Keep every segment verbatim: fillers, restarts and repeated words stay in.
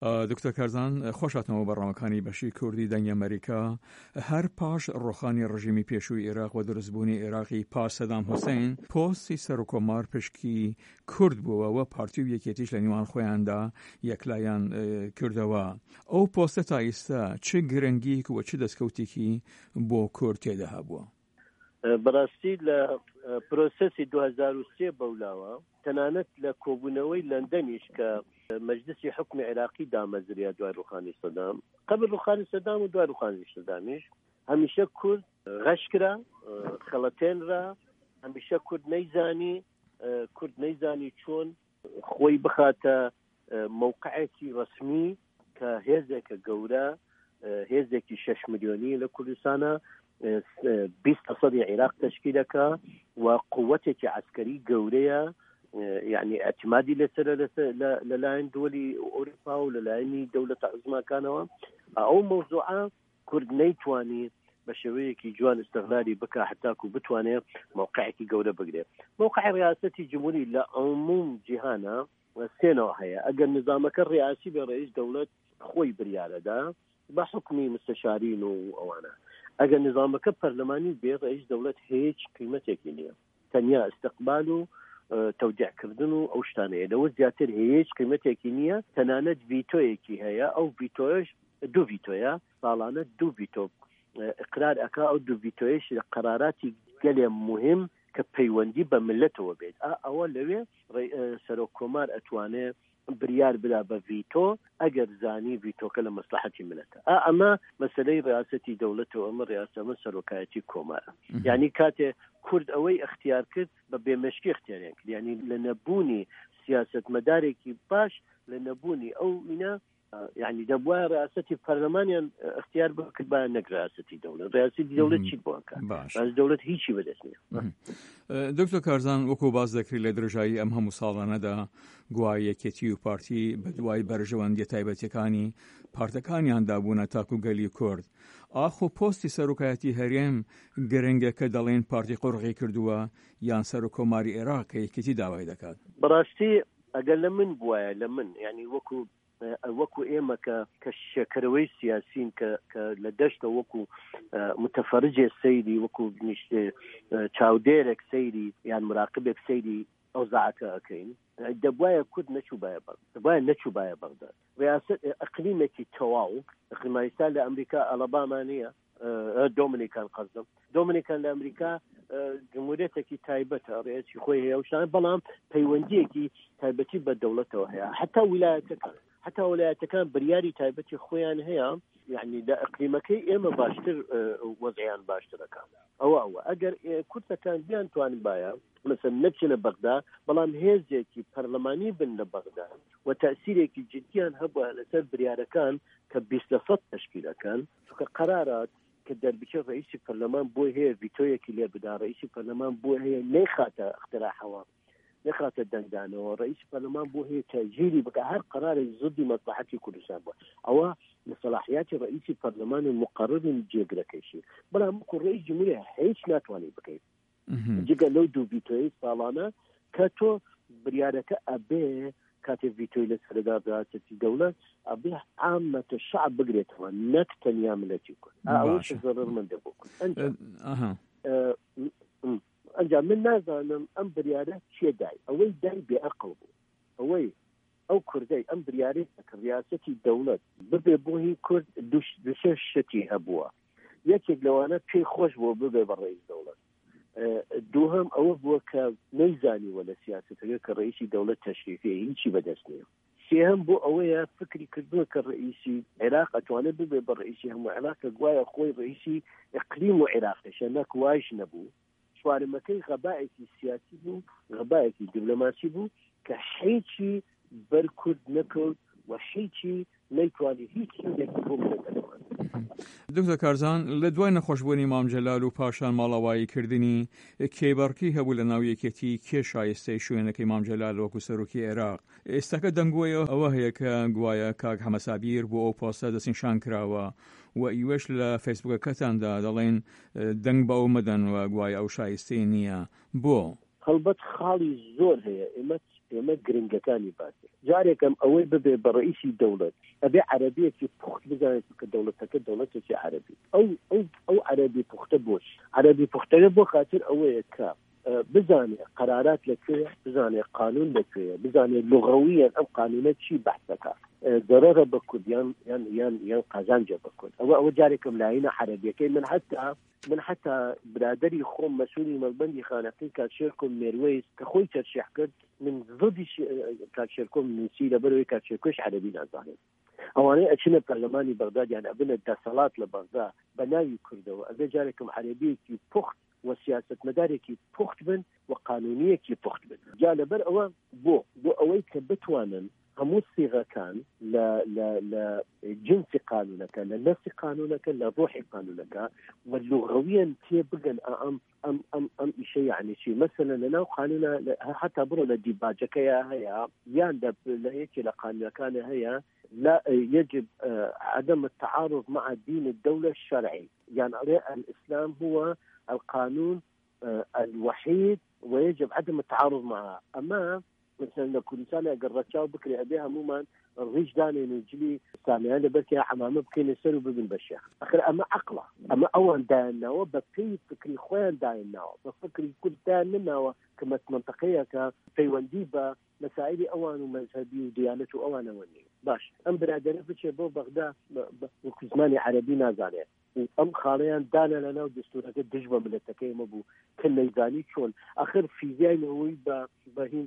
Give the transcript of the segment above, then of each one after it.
دکتۆر کارزان خۆشاتەوە بەڕامەکانی بەشی کوردی دەنگی ئەمریکا هەر پاش ڕۆخانی ڕژیمی پێشووی عێراق و دروستبوونی عێراقی پاش سەدام حوسێن پۆستی سەرۆکۆمار پشکی کورد بووە و پارتی و یەکێتیش لە نیوان خۆیاندا یەکلایان کردەوە. ئەو پۆستە تا ئێستا چ گرنگیک و چ دەستکەوتێکی بۆ کورد تێدا هەبووە؟ بەڕاستی لە پرۆسەسی دو هەزار و سێ بەولاوە تەنانەت لە کۆبوونەوەی لەندەنیش کە مەجلسی حکمی عێراقی دامەزریا دوای ڕوخانی سەدام قبل ڕوخانی سەدام و دوای ڕوخانی سەدامیش هەمیشە کورد غەشکرا خەڵەتێنرا هەمیشە کورد نەیزانی کورد نەیزانی چۆن خۆی بخاتە موقعێکی ڕسمی کە هێزێکە گەورە هێزێکی شەش ملیۆنی لە کوردستانە بیست سەدی عێراق تشکیلەکە و قووەتێکی عسکەری گەورەیە يعني اعتمادي لسر للاين دولي أوروبا وللاين دولة عظمى أو موضوعات كرد نيتواني بشويكي جوان استغلالي بكا حتاكو بتواني موقعكي قولة بقريب موقع رئاستي جمهوري لعموم جهانا سينو هيا أقل نظامك الرئاسي برئيس دولة خوي بريالة دا بحكمي مستشارين وأوانا أقل نظامك برلماني برئيس دولة هيج قيمتك ليه تنيا استقباله توجع كردنو أو شتانية لو زياتر هيج قيمتێکی نییە تەنانەت ڤیتۆیەکی هەیە ئەو ڤیتۆش دوو ڤیتۆیە ساڵانە دوو ڤیتۆ اقرار ئەکا ئەو دوو ڤیتۆیش لە قەراراتی گەلێ مهم کە پەیوەندی بە ملەتەوە بێت ئەوە لەوێ سەرۆکۆمار ئەتوانێ بریار بدا بە ڤیتۆ ئەگەر زانی ڤیتۆکە لە مەسلحەتی ملەتە ئەمە مەسەلەی ڕیاسەتی دەوڵەتەوە ئەمە ڕیاسەمە سەرۆکایەتی کۆمارە یعنی کاتێ کورد ئەوەی اختیار کرد بە بێمەشکی اختیاریان کرد یعنی لە نەبوونی سیاسەتمەدارێکی باش لە نەبوونی ئەو ئینە يعني دەبوایە ڕیاسەتی پەرلەمانیان اختیار بکرد با نەک ڕیاسەتی دەوڵەت ڕیاسەتی دەوڵەت چیت بۆ ئەکات باش دەوڵەت هیچی بەدەست نییە. دکتۆر کارزان وەکو باز دەکرێت لە درێژایی ئەم هەموو ساڵانەدا گوای یەکێتی و پارتی بە دوای بەرژەوەندیە تایبەتیەکانی پارتەکانیان دابوونە تاکو گەلی کورد ئاخۆ پۆستی سەرۆکایەتی هەرێم گرنگە کە دەڵێن پارتی قوڕغی کردووە یان سەرۆکۆماری عێراق کە یەکێتی داوای دەکات. بەڕاستی ئەگەر لە من بووایە لە من یعنی وەکو وەکو ئێمە کە شەکرەوەی سیاسین کە لە دەشتە وەکو متەفەرجێ سەیری وەکو چاودێرێک سەیری یان مراقبێک سەیری ئەو زعکە ئەەکەین دەبوایە کورد نەچووبایە بەغ دەبوایە نەچووبایە بەغداد ڕیاسەت ئەقلیمێکی تەواو ئەقلیمانیستان لە ئەمریکا ئەلەباما نییە دۆمینیکان قەزم دۆمینیکان لە ئەمریکا جمهوریەتێکی تایبەتە ڕێسی خۆی هەیە وشان بەڵام پەیوەندیەکی تایبەتی بە دەوڵەتەوە هەیە حتا ویلایەتەکان حتا ویلایەتەکان بریاری تایبەتی خۆیان هەیە یعنی لە ئەقلیمەکەی ئێمە باشتر وەزعیان باشترەکان ئەوە ئەوە ئەگەر کورتەکان بیان توان باە مثلا نەچنە بەغدا بەڵام هێزێکی پەرلەمانی بن لە بەغدا و تەسیرێکی جدیان هەبووە لەسەر بریارەکان کە بیست لە سەد تشکیلەکان چونکە قەرارات کە دەربچە ڕئیسی پەرلەمان بۆ هەیە ڤیتۆیەکی لێ بدا ڕئیسی پەرلەمان بۆ هەیە نەیخاتە اختراحەوە نەخاتە دەنگدانەوە ڕئیسی پەرلەمان بۆ هەیە تەجیری بکە هەر قەرارێک زدی مەسلحەتی کوردستان بووە ئەوە لە سەلاحیاتی ڕئیسی پەرلەمان مقەرڕن جێگرەکەشی بەڵام وەکو ڕئیس جمهوریە هیچ ناتوانێت بکەیت جگە لەو دوو ڤیتۆی ساڵانە کە تۆ بریارەکە ئەبێ کاتێ ڤیتۆی لە سەردا ڕیاسەتی دەوڵەت ئەبێ عامەتە شەعب بگرێتەوە نەک تەنیا ملەتی کورد ئەوەش زەرمەندە بۆ کورد ئەنجا من نازانم ئەم بریارە چیە دای ئەوەی دای بێعەقڵ بوو ئەوەی ئەو کوردەی ئەم بریارەی کە ڕیاسەتی دەوڵەت ببێ بۆ هی کورد دووشە شتی هەبووە یەکێک لەوانە پێی خۆش بووە ببێ بە ڕئیس دەوڵەت دووهەم ئەوە بووە کە نەیزانیوە لە سیاسەتەکە کە ڕئیسی دەوڵەت تەشریفیە هیچی بەدەست نییە سێهەم بۆ ئەوەیە فکری کردووە کە ڕئیسی عێراق ئەتوانێت ببێ بە ڕئیسی هەموو عێراق کە گوایە خۆی ڕئیسی ئیقلیم و عێراقیشە نەک وایش نەبوو چوارەمەکەی غەبایەکی سیاسی بوو غەبایەکی دیپلۆماسی بوو کە هیچی بەر کورد نەکەوت و هیچی نەیتوانی هیچ شتێکی بۆ بکەوێت. دکتۆر کارزان لە دوای نەخۆشبوونی مام جەلال و پاشان ماڵەواییکردنی کێبەڕکی هەبوو لە ناو یەکێتی کێ شایستەی شوێنەکەی مام جەلال وەکو سەرۆکی عێراق ئێستاکە دەنگۆیە ئەوە هەیە کە گوایە کاک حەمە سابیر بۆ ئەو پۆستە دەستنیشان کراوە و ئیوەش لە فەیسبووکەکەتاندا دەڵێن دەنگ بە ئەو مەدەن و گوایە ئەو شایستەی نییە بۆ هەڵبەت خاڵی زۆر هەیە ئێمە ئێمە گرنگەکانی باسی جارێکم ئەوەی ببێ بە ڕئیسی دەوڵەت ئەبێ عەرەبیەکی پوخت بزانێت کە دەوڵەتەکە دەوڵەتێکی عەرەبی ئەو ئەو ئەو عەرەبی پوختە بۆش عەرەبی پوختەکە بۆ خاطر ئەوەیە کە بزانێ قرارات لەکوێیە بزانێ قانون لەکوێیە بزانێ لغەویەن ئەم قانونە چی بەحثەکە ضررە بە کورد یان یان یان یان قازانجە بە کورد ئەوە ئەوە جارێکم لایەنە عەرەبیەکەی من حتا من حتا برادری خۆم مەسئولی مەلبەندی خانەقەی کاتشێرکۆم مێروەیس کە خۆی تەرشیح کرد من ضدی کاتشێرکۆم نووسی لەبەرەوەی کاتشێرکۆش عەرەبی نازانێت ئەوانەی ئەچنە پەرلەمانی بەغداد یان ئەبنە دەسەڵات لە بەغداد بە ناوی کوردەوە ئەبێ جارێکم عەرەبیەکی پوخت و سیاستمەدارێکی پوخت بن و قانونیەکی پوخت بن جا لەبەر ئەوە بۆ بۆ ئەوەی کە بتوانن هەموو سیغەکان لە لە لە جنسی قانونەکە لە نەفسی قانونەکە لە ڕۆحی قانونەکە و لغەویان تێ بگەن ئەم ئەم ئەم ئەم ئیشە یعنی چی مەسەلەن لەناو قانونە حتا بڕۆ لە دیباجەکەیە هەیە یان لە یەکی لە قانونەکانە هەیە لا يجب عدم التعارض مع دين الدولة الشرعي يعني الإسلام هو القانون الوحيد ويجب عدم التعارض معه أما مثلا كل سنة قررتشاو بكري أبيها موما الريش داني نجلي سامي بكي عمامة بكي نسر وببن بشيخ أخير أما عقله أما أول داينا وبكي فكري خوان داينا بفكري كل داينا كما منطقية كفيوانديبا مسائل أوان ومذهبي وديانته أوان وني باش أم برادري بشي بو بغداد وكزماني عربي نازاني أم خاليان دانا لنا ودستورة دجبة من التكيم أبو كل نيزاني شون آخر فيزياء نووي بهين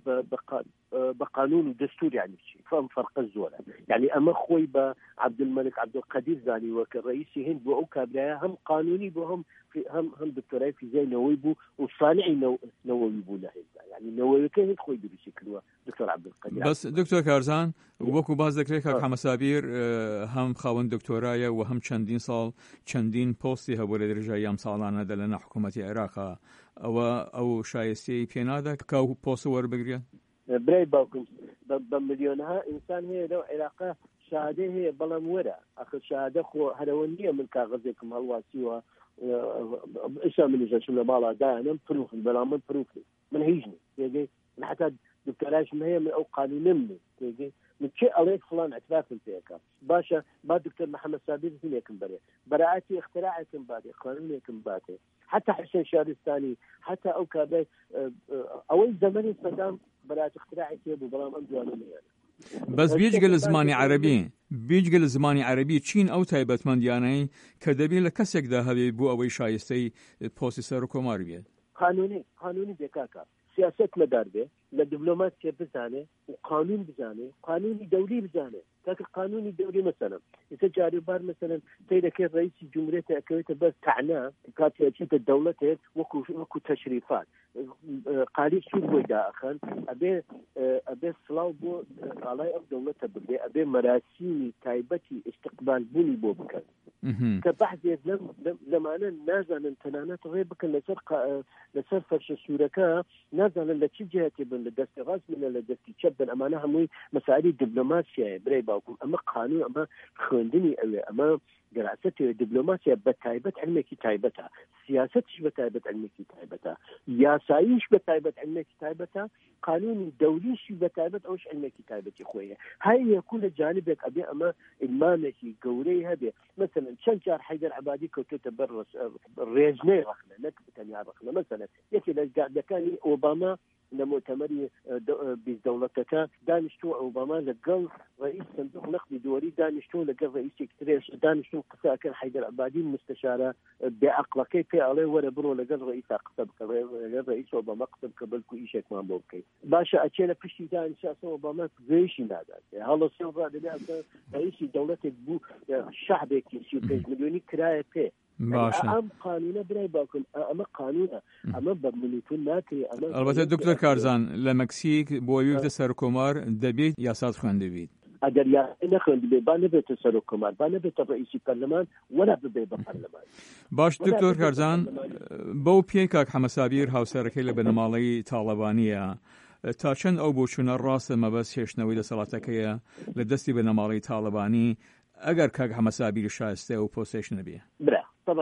بقانون ودستور يعني شيء فهم فرق الزولة يعني أما خوي بعبد الملك عبد القدير زاني وكالرئيسي هند وأوكابلايا هم قانوني بهم في هم هم دكتوراه فيزياء نووي بو وصانعي نو نووي بو له يعني نووي كان خوي بشكل دكتور عبد القدير بس دكتور كارزان وەکو باز دەکرێت کاک حەمەسابیر هەم خاوەن دکتۆرایە و هەم چەندین ساڵ چەندین پۆستی هەبوو لە دەرەجای یام ساڵانەدا لە نەحکوومەتی عێراقا ئەوە ئەو شایستەی پێنادا کە ئەو پۆستە وەربگرێت برای باوکم بە ملیۆنەها ئینسان هەیە لەو عێراقا شادە هەیە بەڵام وەرە ئەخر شادە خۆ هەرەوە نییە من کاغەزێکم هەڵواسیوە ئێستا منیشەشم لە ماڵا دایانم پروفن بەڵام من پروفن من هیچنی تێگەی من حتا دکتۆراشم هەیە من ئەو قانونم تێگەی من چه أريد فلان اعتراف فيك باشا ما دكتور محمد سابير هنيكم بري براءتي اختراعكم بادي قانونيكم بادي حتى حسين شارستاني حتى أو كابي أول زمني صدام براءة اختراعي ابو برام أمدواني يعني بس بيجي زماني عربي بيجي زماني عربي چین ئەو تایبەتمەندیانەی کە دەبێت لە کەسێکدا هەبێ بۆ ئەوەی شایستەی پۆستی سەر و کۆمار بێت قانوني قانوني بێکاکە سیاست مدار بێ لە دیبلۆماسیە بزانێ و قانون بزانێ قانونی دەولی بزانێ تاکە قانونی دەولی مەسەلەن ئێستا جاریبار مەسەلەن سەیرەکەی ڕئیسی جمهوریەتە ئەکەوێتە بەس تەعنا کاتێکیتە دەوڵەتێت وەکو وەکو تەشریفات قالی سوود بۆی داخەن ئەبێ ئەبێ سڵاو بۆ ئاڵای ئەم دەوڵەتە بگرێ ئەبێ مەراسیمی تایبەتی ئیستقبالبوونی بۆ بکەن کە بەحثێک لەمانە نازانن تەنانەت ڕێ بکەن لەسەر لەسەر فەرشە سوورەکە نازانن لە چی جهەتی بن لە دەستی ڕاست بن لە دەستی چەپ بن ئەمانە هەمووی مەسائلی دیبلۆماسیایە برای باوکم ئەمە قانون ئەمە خوێندنی ئەوێ ئەمە دراستێ دیبلۆماسیە بە تایبەت علمێکی تایبەتە سیاستش بە تایبەت علمێکی تایبەتە یاساییش بە تایبەت علمێکی تایبەتە قانونی دەولیشی بە تایبەت ئەوش علمێکی تایبەتی خۆیە هەر یەکو لە جانبێک ئەبێ ئەمە ئیلمامێکی گەورەی هەبێ مثلا چەند جار حەیدەر عەبادی کەوتێتە بەر ڕێژنەی ڕەخنە نەک تەنیا ڕەخنە مثلا یەکی لە گاردەکانی ئۆباما لە مؤتەمەری بیزدەوڵەتەکە دانیشتووە ئۆباما لەگەڵ ڕئیس صندوق نەقدی دووەری دانیشتووە لەگەڵ ڕئیسێکی ترێش دانیشتوو قسەکەن حەیدەر عەبادی مستەشارە بێعەقڵەکەی پێ ئەڵێ وەرە بڕۆ لەگەڵ ڕئیسا قسە بکە لەگەڵ ڕئیس ئۆباما قسە بکە بەلکو ئیشێکمان بۆ بکەیت باشە ئەچێ لە پشتی دانیشتە ئۆباما گوێیشی نادات هەڵە سێ ڕادەبێ ڕئیسی دەوڵەتێک بوو شەعبێکی سی و پێنج ملیۆنی کرایە پێ ئەم قانونە برای باکن ئەمە قانونە ئەمە بە ملیتون ناکرێ ئەلبەتە دکتۆر کارزان لە مەکسیک بۆ ویفتە سەر کۆمار دەبێت یاسات خوێندەبێت ئەگەر یاسای نەخوێندبێ با نەبێتە سەر کۆمار با نەبێتە ڕئیسی پەرلەمان وەلا ببێ بە پەرلەمان باش دکتۆر کارزان بەو پێی کاک حەمەسابیر هاوسەرەکەی لە بنەماڵەی تاڵەبانیە تا چەند ئەو بۆچوونە ڕاستە مەبەست هێشتنەوەی دەسەڵاتەکەیە لە دەستی بنەماڵەی تاڵەبانی ئەگەر کاک حەمەسابیر شایستە و پۆستێش نەبێ برا طبعا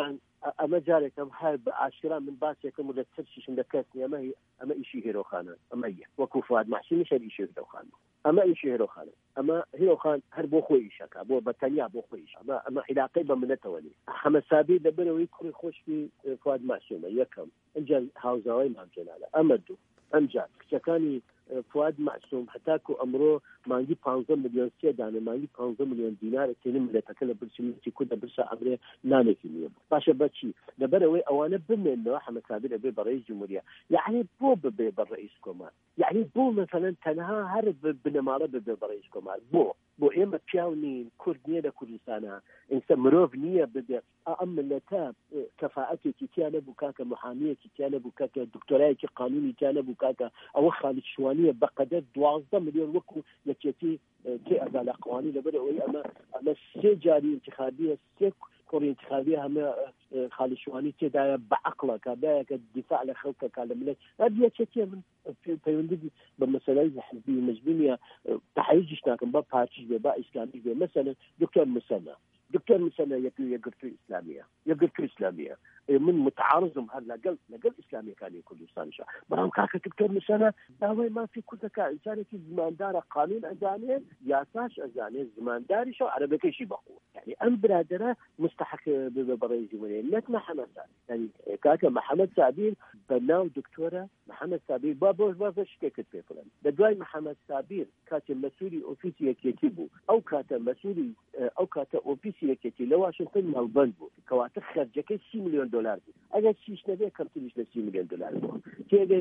ئەمە جارێکم هەر بە ئاشکرا من باسێکم و لە ترسیشم دەکەست ئەمە ئەمە ئیشی هێرۆخانە ئەمە وەکو فواد مەحسومی شەر ئیشی هێرۆخان ئەمە ئیشی هێرۆخانە ئەمە هێرۆخان هەر بۆ خۆی ئیشەکە بۆ بەتەنیا بۆ خۆی ئەمە ئەمە علاقەی بە منەتەوە نی حەمەد سابیر لەبەرەوەی کوڕی خۆشکی فواد مەحسومە یەکەم ئەنجا هاوزاوای مام جەلالە ئەمە دوو ئەمجا کچەکانی فواد مەحسوم هەتاکو ئەمڕۆ مانگی پانزە ملیۆن سێ دانە مانگی پانزە ملیۆن دینارە تێنی ملەتەکە لە برسی کوردە برسە ئەمرێ نانێکی نییە باشە بەچی لەبەرەوەی ئەوانە بمێنەوە حەمەد سابیر ئەبێ بە ڕئیس جمهوریە یعنی بۆ ببێ بە ڕئیس کۆمار یعنی بۆ مەسەلەن تەنها هەر بنەماڵە ببێ بە ڕئیس کۆمار بۆ بۆ ئێمە پیاو نین کورد نییە لە کوردستانە ئینسە مرۆڤ نییە ببێ ئەم ملەتە کەفاعەتێکی تیا نەبوو کاکە محامیەکی تیا نەبوو کاکە دکتۆرایەکی قانونی تیا نەبوو کاکە ئەوە خالد شوانیە بەقەدەر دوازدە ملیۆن وەکو یەکێتی تێ ئەدا لە قوانی لەبەرەوەی ئەمە ئەمە سێ جاری انتخابیە سێ کوڕی انتخابی هەمە خالد شوانی تێدایە بەعەقڵە کابراایەکە دیفاع لە خەڵکەکە لە ملەت یەکێتیە من پەیوەندی بە مەسەلەی حزبی مەجبوریە تحریجش ناکەم بە پارتیش بێ با ئیسلامی بێ مەسەلەن دکتۆر مسەنە دکتۆر مسەنە یەک یەکگرتووی ئیسلامیە یەکگرتووی ئیسلامیە من متعارضم هەر لەگەڵ لەگەڵ ئیسلامیەکانی کوردستانشە بەڵام کاکە دکتۆر مسەنە داوای مافی کوردەکە ئینسانێکی زماندارە قانون ئەزانێ یاساش ئەزانێ زمانداریشە و عەرەبەکەیشی بەخۆ یعنی ئەم برادرە مستحق ببێ بە ڕئیس جمهوریە نەک محەمەد سابیر یعنی کاکە محەمەد سابیر بەناو دکتۆرە محەمەد سابیر با بۆ با شتێکت پێ بڵێن لە دوای محەمەد سابیر کاتێ مەسوولی ئۆفیسی یەکێتی بوو ئەو کاتە مەسوولی ئەو کاتە ئۆفیسی یەکێتی لە واشنگتن مەڵبەند بوو کەواتە خەرجەکەی سی ملیۆن دلار بوو ئەگەر چیش نەبێ کەمتریش لە سی ملیۆن دلار بوو تێگەی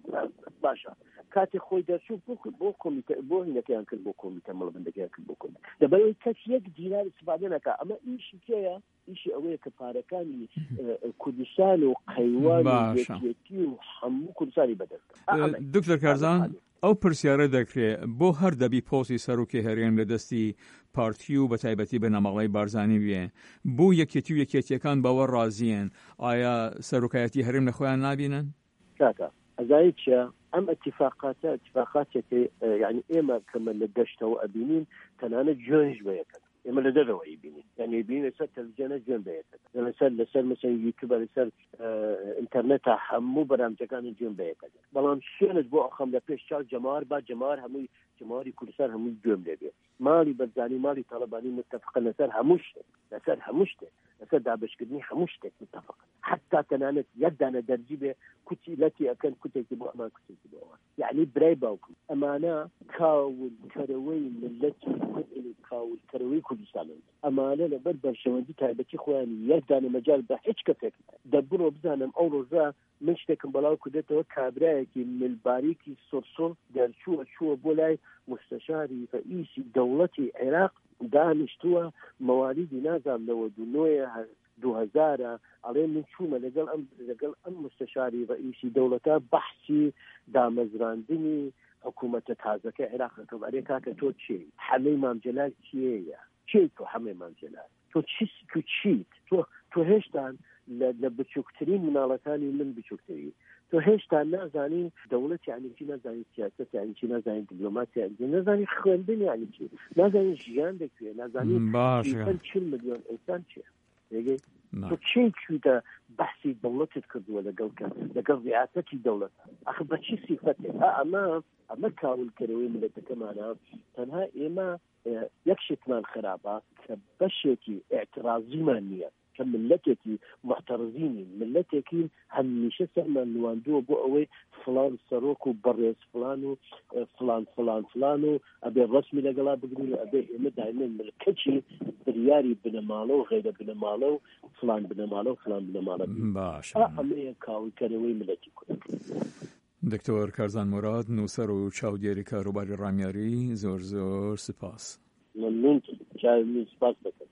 باشە کاتێ خۆی دەرچوو بۆ کۆمیتە بۆ هینەکەیان کرد بۆ کۆمیتە مەڵبەندەکەیان کرد بۆ کۆمیتە دەبەرەوەی کەس یەک دینار استفادە نەکا ئەمە ئیشی کێیە ئیشی ئەوەیە کە پارەکانی کوردستان و قەیوان و یەکێتی و هەموو کوردستانی بەدەست دکتۆر کارزان ئەو پرسیارە دەکرێت بۆ هەر دەبی پۆستی سەرۆکی هەرێم لە دەستی پارتی و بە تایبەتی بەنەماڵەی بارزانی بێ بۆ یەکێتی و یەکێتیەکان بەوە ڕازیەن ئایا سەرۆکایەتی هەرێم لە خۆیان نابینن؟ کاکە ئەزایی چیە ئەم ئەتیفاقاتە ئەتیفاقاتێکی یعنی ئێمە کەمە لە دەشتەوە ئەبینین تەنانەت جوێنش بەیەکەن ئێمە لە دەرەوەی بینین یعنی بینین لەسەر تەلەڤیزیۆنە جوێن بەیەکەن لەسەر لەسەر مەسەن یوتیوبە لەسەر ئینتەرنێتە هەموو بەرامجەکانی جوێن بەیەکەن بەڵام شوێنت بۆ ئەخەم لە پێش چاو جەماوەر با جەماوەر هەمووی جەماوەری کوردستان هەمووی گوێم لێبێ ماڵی بەرزانی ماڵی تەڵەبانی متفقن لەسەر هەموو شتێک لەسەر هەموو شتێک لەسەر دابشکردنی هەموو شتێک متفقن حتا تەنانەت یەک دانە دەرجی بێ کوتی لەتی ئەکەن کوتێکی بۆ ئەمان کوتێکی بۆ ئەوە یعنی برای باوکم ئەمانە کاولکەرەوەی ملەتی کوردی کاولکەرەوەی کوردستانن ئەمانە لەبەر بەرشەوەندی تایبەتی خۆیان یەک دانە مەجال بە هیچ کەسێک دەبڕۆ بزانم ئەو ڕۆژە من شتێکم بەڵاو کردێتەوە کابرایەکی ملباریکی سۆرسۆر دەرچووە چووە بۆ لای مستەشاری ڕئیسی دەوڵەتی عێراق دانیشتووە مەوالیدی نازان لەوە دوونۆیە دو هزارە ئەڵێ من چوومە لەگەڵ ئەم لەگەڵ ئەم مستەشاری ڕئیسی دەوڵەتە بەحسی دامەزراندنی حکوومەتە تازەکە عێراقەکەم ئەرێ کاکە تۆ چی حەمەی مام جەلال چیەیە چی تۆ حەمەی مام جەلال تۆ چی تو چیت تۆ تۆ هێشتان لە بچووکترین مناڵەکانی من بچووکتری تۆ هێشتا نازانین دەوڵەت یعنی چی نازانین سیاست یعنی چی نازانین دیپلۆماسی یعنی نازانین خوێندن یعنی چی نازانین ژیان دەکوێ نازانین چل ملیۆن ئینسان چیە تۆ چی چوویتە بەحسی دەوڵەتت کردووە لەگەڵ لەگەڵ ڕیاسەتی دەوڵەت ئەخ بە چی سیفەتێک ئەمە ئەمە کاولکەرەوەی ملەتەکەمانە تەنها ئێمە یەک شتمان خراپە کە بەشێکی ئێعترازیمان نییە کە ملەتێکی محتەرزینی ملەتێکی هەمیشە سەرمان نواندووە بۆ ئەوەی فلان سەرۆک و بەڕێز فلان و فلان فلان فلان و ئەبێ ڕسمی لەگەڵا بگرین و ئەبێ ئێمە دائیمەن ملکەچی بریاری بنەماڵە و غەیرە بنەماڵە و فلان بنەماڵە و فلان بنەماڵە باش ئەمەیە کاولکەرەوەی ملەتی کورد. دکتۆر کارزان مراد نووسەر و چاودێری کاروباری ڕامیاری زۆر زۆر سپاس. ممنون. سپاس بکەم.